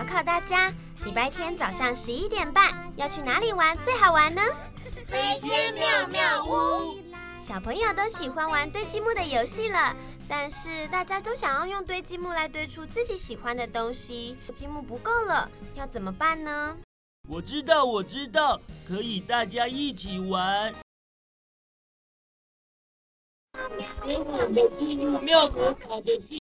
考考大家，礼拜天早上11点半要去哪里玩最好玩呢？ 飞天妙妙屋。 小朋友都喜欢玩堆积木的游戏了，但是大家都想要用堆积木来堆出自己喜欢的东西，积木不够了，要怎么办呢？ 我知道，可以大家一起玩。跟我们进入妙魔法的世